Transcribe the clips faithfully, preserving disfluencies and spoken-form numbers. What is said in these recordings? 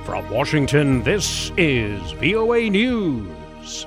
From Washington, this is V O A News.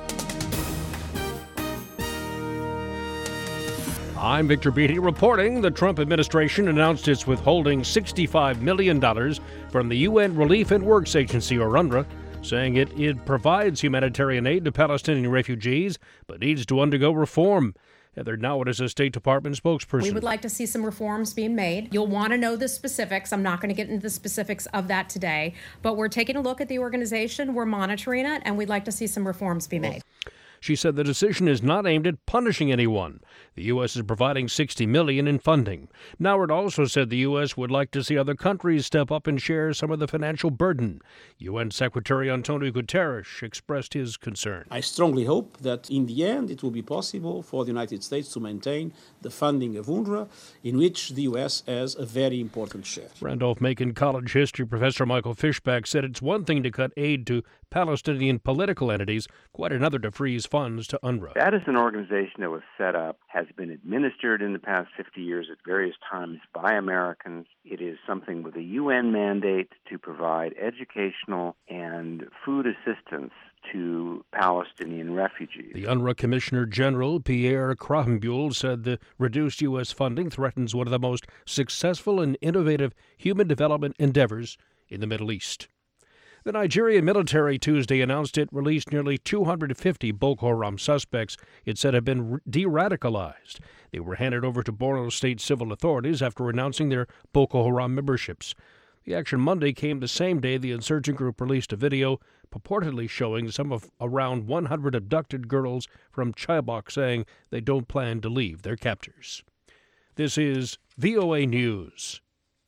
I'm Victor Beatty reporting the Trump administration announced it's withholding sixty-five million dollars from the U N Relief and Works Agency, or UNRWA, saying it, it provides humanitarian aid to Palestinian refugees but needs to undergo reform. Heather Nauert is a State Department spokesperson. We would like to see some reforms being made. You'll want to know the specifics. I'm not going to get into the specifics of that today, but we're taking a look at the organization, we're monitoring it, and we'd like to see some reforms be made. She said the decision is not aimed at punishing anyone. The U S is providing sixty million dollars in funding. Nauert also said the U S would like to see other countries step up and share some of the financial burden. U N Secretary Antonio Guterres expressed his concern. I strongly hope that in the end it will be possible for the United States to maintain the funding of UNRWA, in which the U S has a very important share. Randolph-Macon College history professor Michael Fishback said it's one thing to cut aid to Palestinian political entities, quite another to freeze funds to UNRWA. That is an organization that was set up, has been administered in the past fifty years at various times by Americans. It is something with a U N mandate to provide educational and food assistance to Palestinian refugees. The UNRWA Commissioner General Pierre Krahenbuhl said the reduced U S funding threatens one of the most successful and innovative human development endeavors in the Middle East. The Nigerian military Tuesday announced it released nearly two hundred fifty Boko Haram suspects it said had been de-radicalized. They were handed over to Borno State civil authorities after announcing their Boko Haram memberships. The action Monday came the same day the insurgent group released a video purportedly showing some of around one hundred abducted girls from Chibok saying they don't plan to leave their captors. This is V O A News.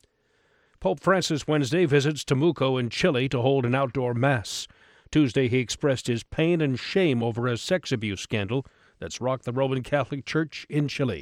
Pope Francis Wednesday visits Temuco in Chile to hold an outdoor mass. Tuesday he expressed his pain and shame over a sex abuse scandal that's rocked the Roman Catholic Church in Chile.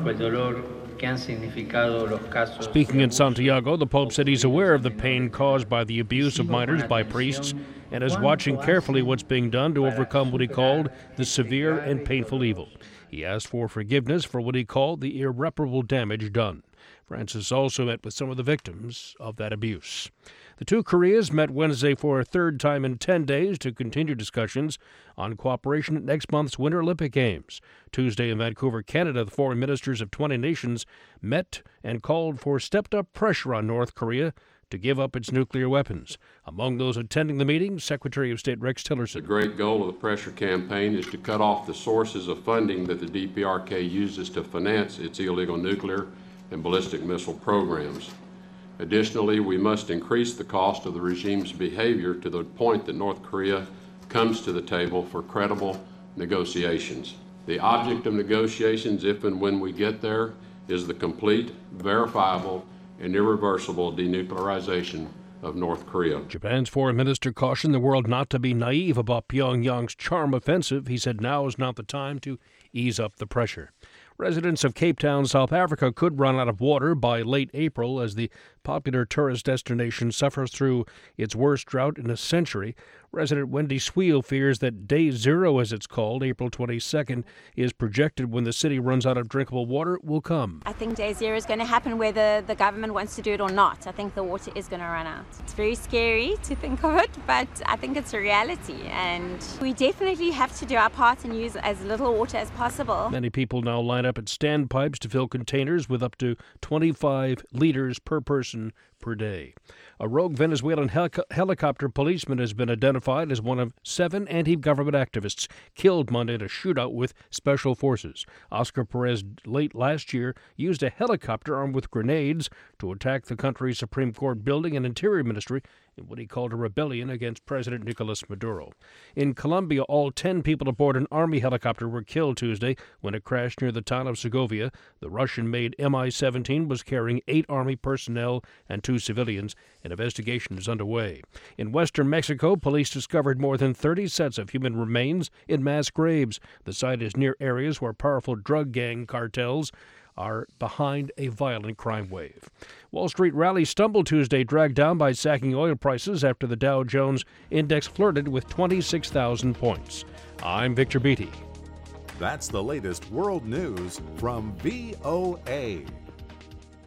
Speaking in Santiago, the Pope said he's aware of the pain caused by the abuse of minors by priests and is watching carefully what's being done to overcome what he called the severe and painful evil. He asked for forgiveness for what he called the irreparable damage done. Francis also met with some of the victims of that abuse. The two Koreas met Wednesday for a third time in ten days to continue discussions on cooperation at next month's Winter Olympic Games. Tuesday in Vancouver, Canada, the foreign ministers of twenty nations met and called for stepped-up pressure on North Korea to give up its nuclear weapons. Among those attending the meeting, Secretary of State Rex Tillerson. The great goal of the pressure campaign is to cut off the sources of funding that the D P R K uses to finance its illegal nuclear and ballistic missile programs. Additionally, we must increase the cost of the regime's behavior to the point that North Korea comes to the table for credible negotiations. The object of negotiations, if and when we get there, is the complete, verifiable, and irreversible denuclearization of North Korea. Japan's foreign minister cautioned the world not to be naive about Pyongyang's charm offensive. He said now is not the time to ease up the pressure. Residents of Cape Town, South Africa could run out of water by late April as the popular tourist destination suffers through its worst drought in a century. Resident Wendy Swiel fears that Day Zero, as it's called, April twenty-second, is projected when the city runs out of drinkable water will come. I think Day Zero is going to happen whether the government wants to do it or not. I think the water is going to run out. It's very scary to think of it, but I think it's a reality, and we definitely have to do our part and use as little water as possible. Many people now line up at standpipes to fill containers with up to twenty-five liters per person per day. A rogue Venezuelan helic- helicopter policeman has been identified as one of seven anti-government activists killed Monday in a shootout with special forces. Oscar Perez late last year used a helicopter armed with grenades to attack the country's Supreme Court building and Interior Ministry in what he called a rebellion against President Nicolas Maduro. In Colombia, all ten people aboard an army helicopter were killed Tuesday when it crashed near the town of Segovia. The Russian-made M I seventeen was carrying eight army personnel and two civilians. An investigation is underway. In western Mexico, police discovered more than thirty sets of human remains in mass graves. The site is near areas where powerful drug gang cartels are behind a violent crime wave. Wall Street rally stumbled Tuesday, dragged down by sagging oil prices after the Dow Jones Index flirted with twenty-six thousand points. I'm Victor Beatty. That's the latest world news from V O A.